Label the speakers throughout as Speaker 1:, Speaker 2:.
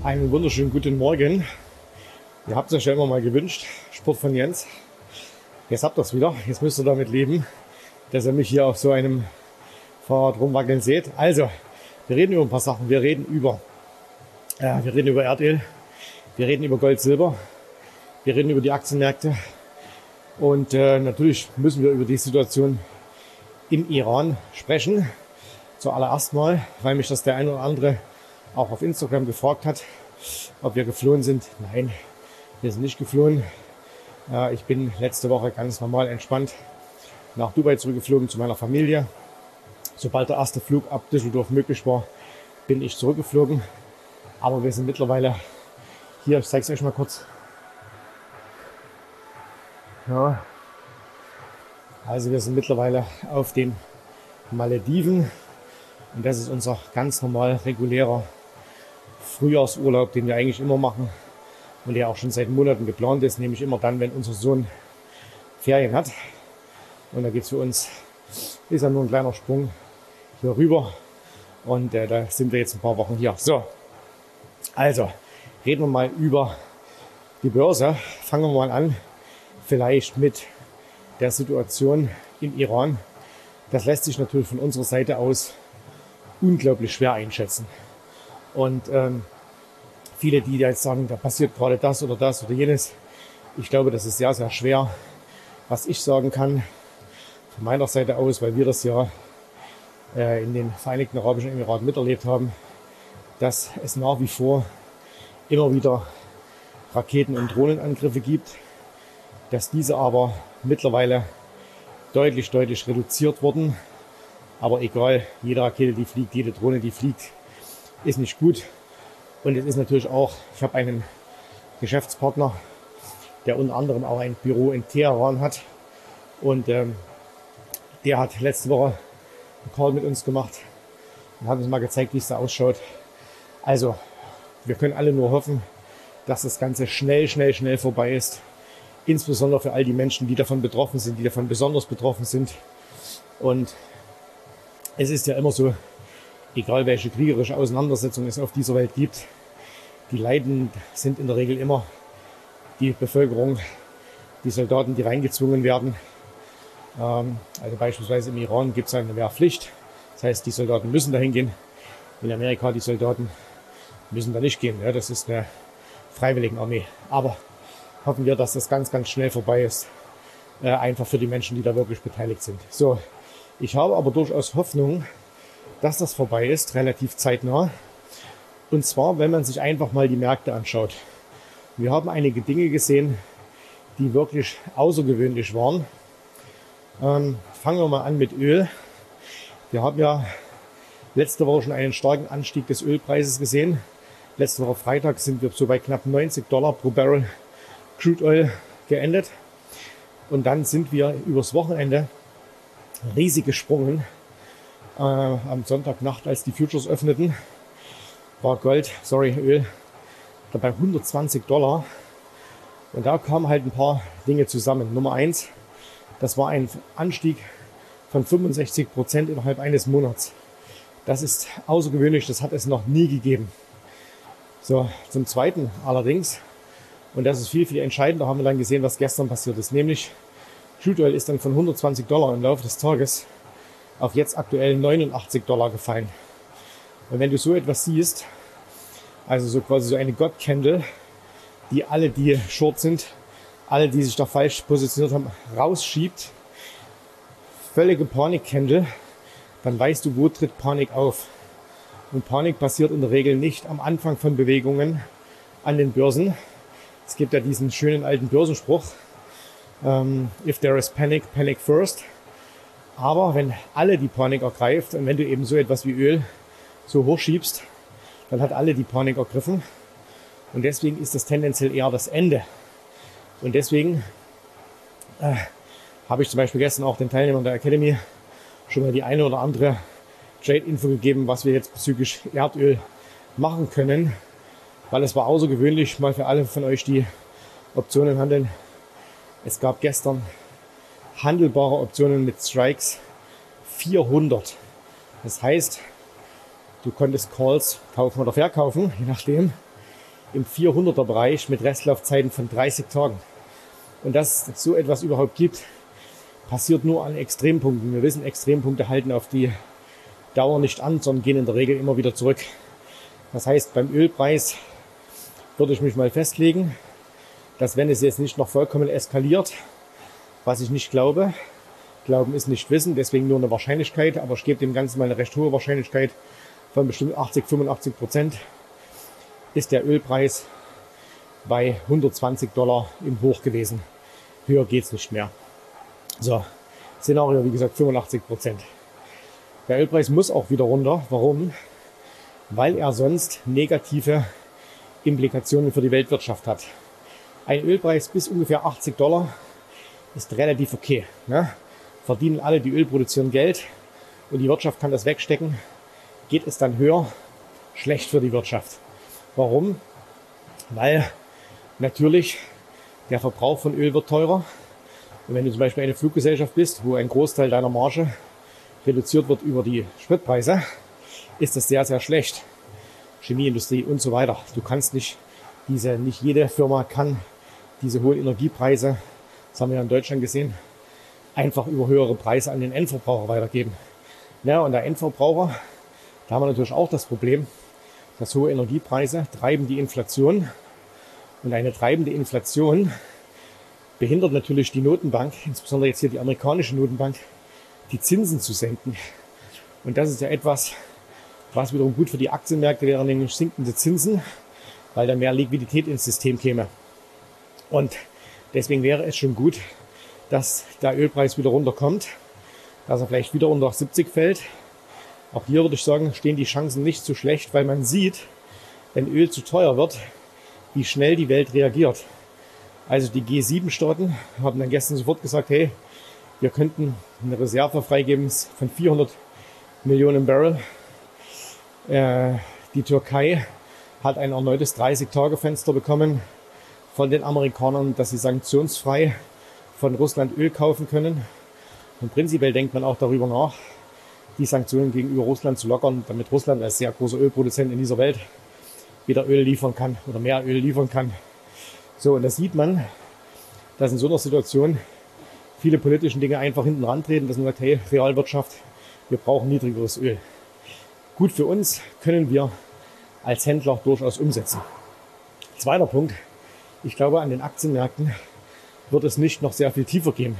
Speaker 1: Einen wunderschönen guten Morgen. Ihr habt es euch ja immer mal gewünscht, Sport von Jens. Jetzt habt ihr es wieder. Jetzt müsst ihr damit leben, dass ihr mich hier auf so einem Fahrrad rumwackeln seht. Also, wir reden über ein paar Sachen. Wir reden über Erdöl. Wir reden über Gold, Silber. Wir reden über die Aktienmärkte. Und natürlich müssen wir über die Situation im Iran sprechen. Zuallererst mal, weil mich das der eine oder andere auch auf Instagram gefragt hat, ob wir geflohen sind. Nein, wir sind nicht geflohen. Ich bin letzte Woche ganz normal entspannt nach Dubai zurückgeflogen zu meiner Familie. Sobald der erste Flug ab Düsseldorf möglich war, bin ich zurückgeflogen. Aber wir sind mittlerweile hier, ich zeige es euch mal kurz. Ja. Also wir sind mittlerweile auf den Malediven. Und das ist unser ganz normal regulärer Frühjahrsurlaub, den wir eigentlich immer machen und der auch schon seit Monaten geplant ist, nämlich immer dann, wenn unser Sohn Ferien hat. Und da geht es für uns, ist ja nur ein kleiner Sprung hier rüber und da sind wir jetzt ein paar Wochen hier. So, also reden wir mal über die Börse. Fangen wir mal an, vielleicht mit der Situation im Iran. Das lässt sich natürlich von unserer Seite aus unglaublich schwer einschätzen. Und viele, die jetzt sagen, da passiert gerade das oder jenes, ich glaube, das ist sehr, sehr schwer. Was ich sagen kann, von meiner Seite aus, weil wir das ja in den Vereinigten Arabischen Emiraten miterlebt haben, dass es nach wie vor immer wieder Raketen- und Drohnenangriffe gibt, dass diese aber mittlerweile deutlich reduziert wurden. Aber egal, jede Rakete, die fliegt, jede Drohne, die fliegt, ist nicht gut. Und es ist natürlich auch, ich habe einen Geschäftspartner, der unter anderem auch ein Büro in Teheran hat. Und der hat letzte Woche einen Call mit uns gemacht und hat uns mal gezeigt, wie es da ausschaut. Also, wir können alle nur hoffen, dass das Ganze schnell vorbei ist. Insbesondere für all die Menschen, die davon betroffen sind, die davon besonders betroffen sind. Und es ist ja immer so, egal welche kriegerische Auseinandersetzung es auf dieser Welt gibt, die Leidenden sind in der Regel immer die Bevölkerung, die Soldaten, die reingezwungen werden. Also beispielsweise im Iran gibt es eine Wehrpflicht. Das heißt, die Soldaten müssen dahin gehen. In Amerika, die Soldaten müssen da nicht gehen. Ja, das ist eine Freiwilligenarmee. Aber hoffen wir, dass das ganz schnell vorbei ist. Einfach für die Menschen, die da wirklich beteiligt sind. So, ich habe aber durchaus Hoffnung, dass das vorbei ist, relativ zeitnah. Und zwar, wenn man sich einfach mal die Märkte anschaut. Wir haben einige Dinge gesehen, die wirklich außergewöhnlich waren. Fangen wir mal an mit Öl. Wir haben ja letzte Woche schon einen starken Anstieg des Ölpreises gesehen. Letzte Woche Freitag sind wir so bei knapp $90 pro Barrel Crude Oil geendet. Und dann sind wir übers Wochenende riesig gesprungen. Am Sonntagnacht, als die Futures öffneten, war Öl dabei $120. Und da kamen halt ein paar Dinge zusammen. Nummer 1, das war ein Anstieg von 65% innerhalb eines Monats. Das ist außergewöhnlich, das hat es noch nie gegeben. So, zum Zweiten allerdings, und das ist viel entscheidender, haben wir dann gesehen, was gestern passiert ist. Nämlich, Crude Oil ist dann von $120 im Laufe des Tages auf jetzt aktuell $89 gefallen. Und wenn du so etwas siehst, also so quasi so eine God-Candle, die alle, die short sind, alle, die sich da falsch positioniert haben, rausschiebt, völlige Panik-Candle, dann weißt du, wo tritt Panik auf. Und Panik passiert in der Regel nicht am Anfang von Bewegungen an den Börsen. Es gibt ja diesen schönen alten Börsenspruch, if there is panic, panic first. Aber wenn alle die Panik ergreift und wenn du eben so etwas wie Öl so hochschiebst, dann hat alle die Panik ergriffen. Und deswegen ist das tendenziell eher das Ende. Und deswegen habe ich zum Beispiel gestern auch den Teilnehmern der Academy schon mal die eine oder andere Trade-Info gegeben, was wir jetzt bezüglich Erdöl machen können. Weil es war außergewöhnlich, mal für alle von euch, die Optionen handeln. Es gab gestern handelbare Optionen mit Strikes 400. Das heißt, du konntest Calls kaufen oder verkaufen, je nachdem. im 400er Bereich mit Restlaufzeiten von 30 Tagen. Und dass es so etwas überhaupt gibt, passiert nur an Extrempunkten. Wir wissen, Extrempunkte halten auf die Dauer nicht an, sondern gehen in der Regel immer wieder zurück. Das heißt, beim Ölpreis würde ich mich mal festlegen, dass wenn es jetzt nicht noch vollkommen eskaliert, was ich nicht glaube, Glauben ist nicht Wissen, deswegen nur eine Wahrscheinlichkeit, aber ich gebe dem Ganzen mal eine recht hohe Wahrscheinlichkeit von bestimmt 80-85%, ist der Ölpreis bei $120 im Hoch gewesen. Höher geht's nicht mehr. So, Szenario, wie gesagt, 85%. Der Ölpreis muss auch wieder runter. Warum? Weil er sonst negative Implikationen für die Weltwirtschaft hat. Ein Ölpreis bis ungefähr $80 ist relativ okay. Ne? Verdienen alle, die Öl produzieren, Geld und die Wirtschaft kann das wegstecken. Geht es dann höher, schlecht für die Wirtschaft. Warum? Weil natürlich der Verbrauch von Öl wird teurer. Und wenn du zum Beispiel eine Fluggesellschaft bist, wo ein Großteil deiner Marge reduziert wird über die Spritpreise, ist das sehr, sehr schlecht. Chemieindustrie und so weiter. Du kannst nicht jede Firma kann diese hohen Energiepreise, das haben wir ja in Deutschland gesehen, einfach über höhere Preise an den Endverbraucher weitergeben. Ja, und der Endverbraucher, da haben wir natürlich auch das Problem, dass hohe Energiepreise treiben die Inflation. Und eine treibende Inflation behindert natürlich die Notenbank, insbesondere jetzt hier die amerikanische Notenbank, die Zinsen zu senken. Und das ist ja etwas, was wiederum gut für die Aktienmärkte wäre, nämlich sinkende Zinsen, weil da mehr Liquidität ins System käme. Und deswegen wäre es schon gut, dass der Ölpreis wieder runterkommt, dass er vielleicht wieder unter 70 fällt. Auch hier würde ich sagen, stehen die Chancen nicht so schlecht, weil man sieht, wenn Öl zu teuer wird, wie schnell die Welt reagiert. Also die G7-Staaten haben dann gestern sofort gesagt, hey, wir könnten eine Reserve freigeben von 400 Millionen Barrel. Die Türkei hat ein erneutes 30-Tage-Fenster bekommen von den Amerikanern, dass sie sanktionsfrei von Russland Öl kaufen können. Und prinzipiell denkt man auch darüber nach, die Sanktionen gegenüber Russland zu lockern, damit Russland als sehr großer Ölproduzent in dieser Welt wieder Öl liefern kann oder mehr Öl liefern kann. So, und da sieht man, dass in so einer Situation viele politische Dinge einfach hinten rantreten, dass man sagt, hey, Realwirtschaft, wir brauchen niedrigeres Öl. Gut für uns, können wir als Händler durchaus umsetzen. Zweiter Punkt, ich glaube, an den Aktienmärkten wird es nicht noch sehr viel tiefer gehen.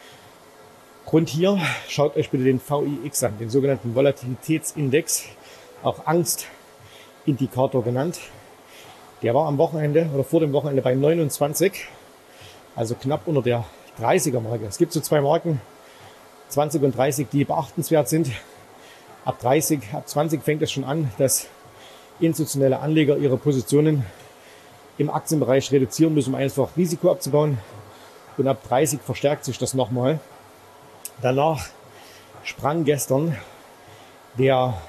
Speaker 1: Grund hier, schaut euch bitte den VIX an, den sogenannten Volatilitätsindex, auch Angstindikator genannt. Der war am Wochenende oder vor dem Wochenende bei 29, also knapp unter der 30er Marke. Es gibt so zwei Marken, 20 und 30, die beachtenswert sind. Ab 20 fängt es schon an, dass institutionelle Anleger ihre Positionen im Aktienbereich reduzieren müssen, um einfach Risiko abzubauen. Und ab 30 verstärkt sich das nochmal. Danach sprang gestern der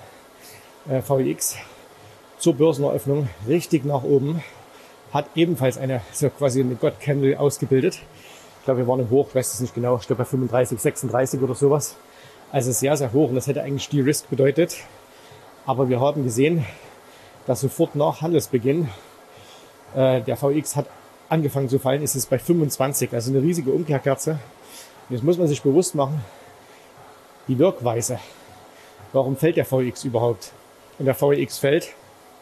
Speaker 1: VIX zur Börseneröffnung richtig nach oben, hat ebenfalls quasi eine God Candle ausgebildet. Ich glaube, wir waren im Hoch, ich weiß es nicht genau, ich glaube bei 35, 36 oder sowas. Also sehr, sehr hoch und das hätte eigentlich De-Risk bedeutet. Aber wir haben gesehen, dass sofort nach Handelsbeginn der VIX hat angefangen zu fallen, ist es bei 25, also eine riesige Umkehrkerze. Und jetzt muss man sich bewusst machen, die Wirkweise. Warum fällt der VIX überhaupt? Und der VIX fällt,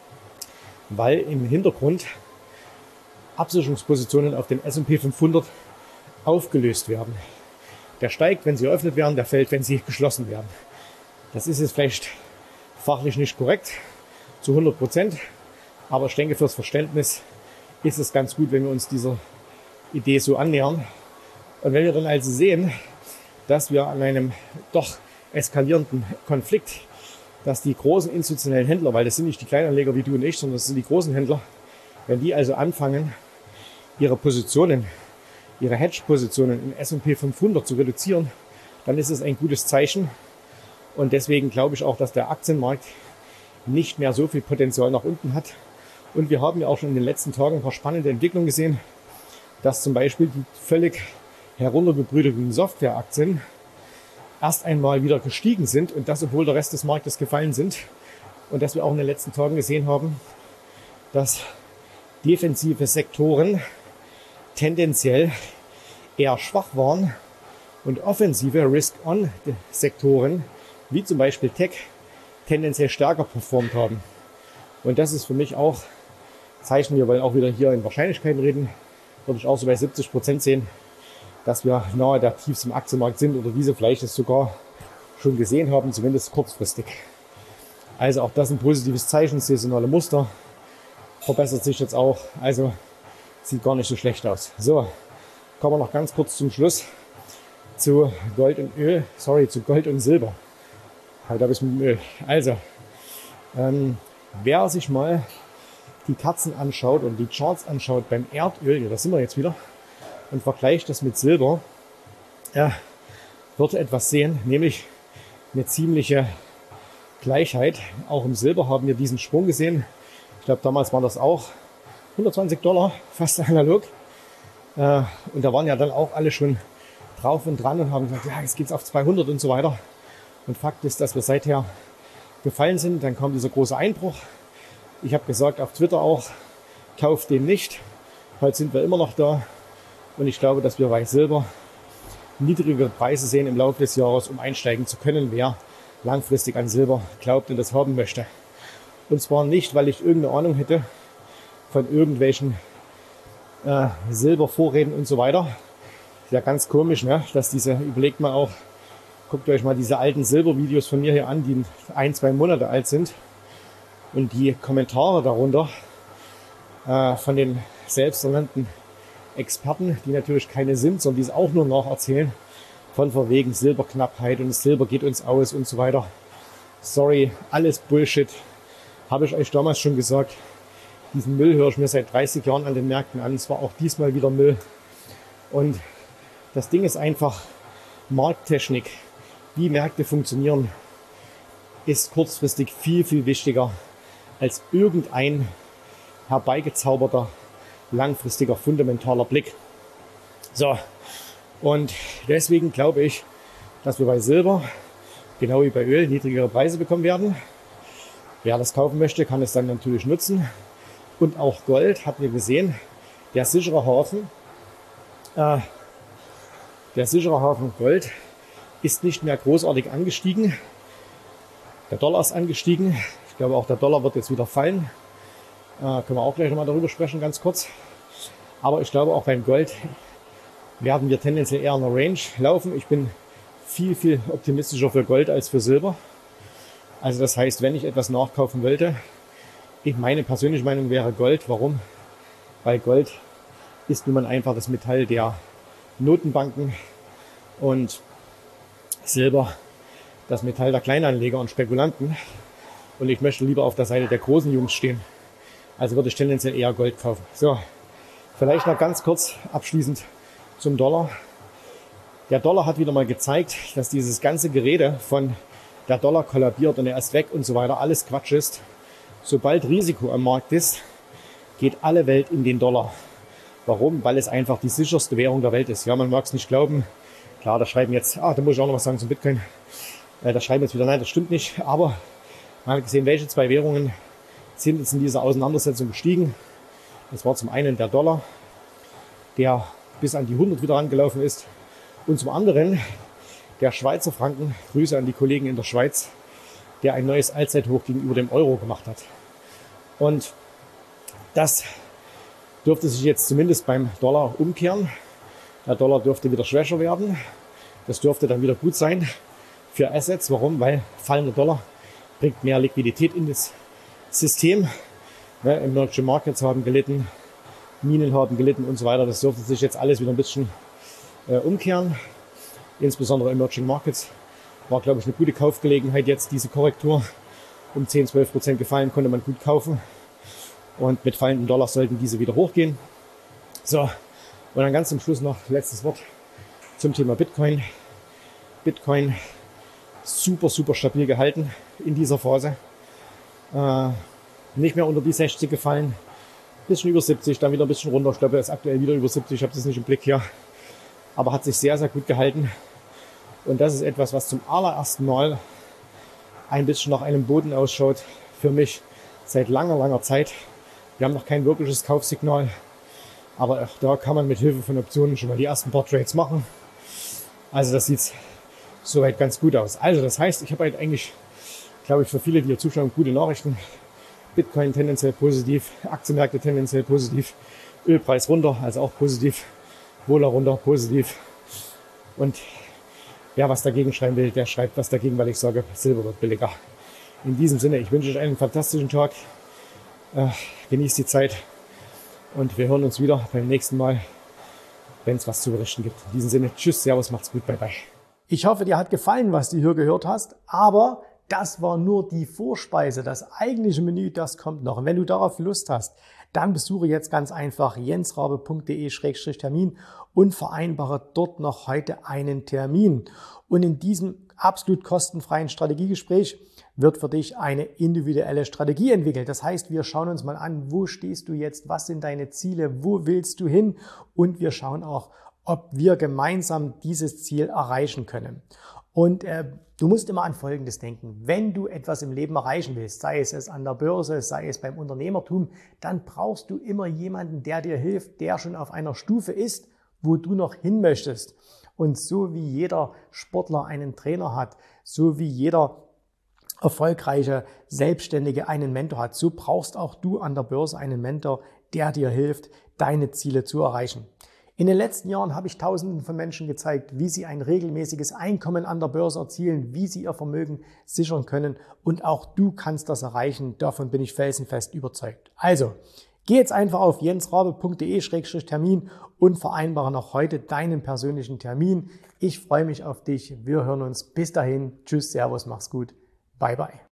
Speaker 1: weil im Hintergrund Absicherungspositionen auf den S&P 500 aufgelöst werden. Der steigt, wenn sie eröffnet werden, der fällt, wenn sie geschlossen werden. Das ist jetzt vielleicht fachlich nicht korrekt zu 100%, aber ich denke, fürs Verständnis ist es ganz gut, wenn wir uns dieser Idee so annähern. Und wenn wir dann also sehen, dass wir an einem doch eskalierenden Konflikt, dass die großen institutionellen Händler, weil das sind nicht die Kleinanleger wie du und ich, sondern das sind die großen Händler, wenn die also anfangen, ihre Positionen, ihre Hedge-Positionen im S&P 500 zu reduzieren, dann ist es ein gutes Zeichen. Und deswegen glaube ich auch, dass der Aktienmarkt nicht mehr so viel Potenzial nach unten hat. Und wir haben ja auch schon in den letzten Tagen ein paar spannende Entwicklungen gesehen, dass zum Beispiel die völlig heruntergebrüderten Softwareaktien erst einmal wieder gestiegen sind und das, obwohl der Rest des Marktes gefallen sind. Und dass wir auch in den letzten Tagen gesehen haben, dass defensive Sektoren tendenziell eher schwach waren und offensive Risk-On-Sektoren, wie zum Beispiel Tech, tendenziell stärker performt haben. Und das ist für mich auch Zeichen, wir wollen auch wieder hier in Wahrscheinlichkeiten reden, würde ich auch so bei 70% sehen, dass wir nahe der Tiefs im Aktienmarkt sind oder diese vielleicht es sogar schon gesehen haben, zumindest kurzfristig. Also auch das ein positives Zeichen, saisonale Muster, verbessert sich jetzt auch, also sieht gar nicht so schlecht aus. So, kommen wir noch ganz kurz zum Schluss zu Gold und Öl, zu Gold und Silber. Heute habe ich es mit dem Öl. Also, wer sich mal die Kerzen anschaut und die Charts anschaut beim Erdöl, ja, da sind wir jetzt wieder, und vergleicht das mit Silber, wird etwas sehen, nämlich eine ziemliche Gleichheit. Auch im Silber haben wir diesen Sprung gesehen. Ich glaube, damals waren das auch $120, fast analog. Und da waren ja dann auch alle schon drauf und dran und haben gesagt, ja, jetzt geht's auf 200 und so weiter. Und Fakt ist, dass wir seither gefallen sind. Dann kam dieser große Einbruch. Ich habe gesagt auf Twitter auch, kauft den nicht. Heute sind wir immer noch da. Und ich glaube, dass wir bei Silber niedrigere Preise sehen im Laufe des Jahres, um einsteigen zu können, wer langfristig an Silber glaubt und das haben möchte. Und zwar nicht, weil ich irgendeine Ahnung hätte von irgendwelchen Silbervorräten und so weiter. Ist ja ganz komisch, ne? Dass überlegt mal auch, guckt euch mal diese alten Silbervideos von mir hier an, die 1-2 Monate alt sind. Und die Kommentare darunter von den selbsternannten Experten, die natürlich keine sind, sondern die es auch nur nacherzählen, von wegen Silberknappheit und Silber geht uns aus und so weiter. Sorry, alles Bullshit. Habe ich euch damals schon gesagt. Diesen Müll höre ich mir seit 30 Jahren an den Märkten an. Es war auch diesmal wieder Müll. Und das Ding ist einfach Markttechnik. Wie Märkte funktionieren, ist kurzfristig viel, viel wichtiger als irgendein herbeigezauberter, langfristiger, fundamentaler Blick. So, und deswegen glaube ich, dass wir bei Silber, genau wie bei Öl, niedrigere Preise bekommen werden. Wer das kaufen möchte, kann es dann natürlich nutzen. Und auch Gold, hatten wir gesehen, der sichere Hafen Gold ist nicht mehr großartig angestiegen. Der Dollar ist angestiegen. Ich glaube, auch der Dollar wird jetzt wieder fallen. Können wir auch gleich nochmal darüber sprechen, ganz kurz. Aber ich glaube, auch beim Gold werden wir tendenziell eher in der Range laufen. Ich bin viel, viel optimistischer für Gold als für Silber. Also das heißt, wenn ich etwas nachkaufen wollte, meine persönliche Meinung wäre Gold. Warum? Weil Gold ist nun mal einfach das Metall der Notenbanken und Silber das Metall der Kleinanleger und Spekulanten. Und ich möchte lieber auf der Seite der großen Jungs stehen. Also würde ich tendenziell eher Gold kaufen. So, vielleicht noch ganz kurz abschließend zum Dollar. Der Dollar hat wieder mal gezeigt, dass dieses ganze Gerede von der Dollar kollabiert und er ist weg und so weiter alles Quatsch ist. Sobald Risiko am Markt ist, geht alle Welt in den Dollar. Warum? Weil es einfach die sicherste Währung der Welt ist. Ja, man mag es nicht glauben. Klar, da schreiben jetzt, da muss ich auch noch was sagen zum Bitcoin. Da schreiben jetzt wieder, nein, das stimmt nicht. Aber man hat gesehen, welche zwei Währungen sind jetzt in dieser Auseinandersetzung gestiegen. Das war zum einen der Dollar, der bis an die 100 wieder angelaufen ist. Und zum anderen der Schweizer Franken, Grüße an die Kollegen in der Schweiz, der ein neues Allzeithoch gegenüber dem Euro gemacht hat. Und das dürfte sich jetzt zumindest beim Dollar umkehren. Der Dollar dürfte wieder schwächer werden. Das dürfte dann wieder gut sein für Assets. Warum? Weil fallender Dollar bringt mehr Liquidität in das System. Emerging Markets haben gelitten, Minen haben gelitten und so weiter. Das dürfte sich jetzt alles wieder ein bisschen umkehren. Insbesondere Emerging Markets war, glaube ich, eine gute Kaufgelegenheit jetzt, diese Korrektur. Um 10-12% gefallen, konnte man gut kaufen. Und mit fallendem Dollar sollten diese wieder hochgehen. So, und dann ganz zum Schluss noch letztes Wort zum Thema Bitcoin. Bitcoin super, super stabil gehalten in dieser Phase. Nicht mehr unter die 60 gefallen. Bisschen über 70, dann wieder ein bisschen runter. Ich glaube, er ist aktuell wieder über 70. Ich habe das nicht im Blick hier. Aber hat sich sehr, sehr gut gehalten. Und das ist etwas, was zum allerersten Mal ein bisschen nach einem Boden ausschaut. Für mich seit langer, langer Zeit. Wir haben noch kein wirkliches Kaufsignal, aber auch da kann man mit Hilfe von Optionen schon mal die ersten paar Trades machen. Also das sieht soweit ganz gut aus. Also das heißt, ich habe halt eigentlich, glaube ich, für viele, die hier zuschauen, gute Nachrichten. Bitcoin tendenziell positiv, Aktienmärkte tendenziell positiv, Ölpreis runter, also auch positiv, Wohler runter, positiv. Und wer was dagegen schreiben will, der schreibt was dagegen, weil ich sage, Silber wird billiger. In diesem Sinne, ich wünsche euch einen fantastischen Tag. Genießt die Zeit und wir hören uns wieder beim nächsten Mal, wenn es was zu berichten gibt. In diesem Sinne, tschüss, servus, macht's gut, bye bye. Ich hoffe, dir hat gefallen, was du hier gehört hast, aber das war nur die Vorspeise. Das eigentliche Menü, das kommt noch. Und wenn du darauf Lust hast, dann besuche jetzt ganz einfach jensrabe.de/termin und vereinbare dort noch heute einen Termin. Und in diesem absolut kostenfreien Strategiegespräch wird für dich eine individuelle Strategie entwickelt. Das heißt, wir schauen uns mal an, wo stehst du jetzt, was sind deine Ziele, wo willst du hin, und wir schauen auch, ob wir gemeinsam dieses Ziel erreichen können. Und du musst immer an Folgendes denken: Wenn du etwas im Leben erreichen willst, sei es an der Börse, sei es beim Unternehmertum, dann brauchst du immer jemanden, der dir hilft, der schon auf einer Stufe ist, wo du noch hin möchtest. Und so wie jeder Sportler einen Trainer hat, so wie jeder erfolgreiche Selbstständige einen Mentor hat, so brauchst auch du an der Börse einen Mentor, der dir hilft, deine Ziele zu erreichen. In den letzten Jahren habe ich Tausenden von Menschen gezeigt, wie sie ein regelmäßiges Einkommen an der Börse erzielen, wie sie ihr Vermögen sichern können, und auch du kannst das erreichen. Davon bin ich felsenfest überzeugt. Also, geh jetzt einfach auf jensrabe.de/termin und vereinbare noch heute deinen persönlichen Termin. Ich freue mich auf dich. Wir hören uns. Bis dahin. Tschüss, servus, mach's gut. Bye, bye.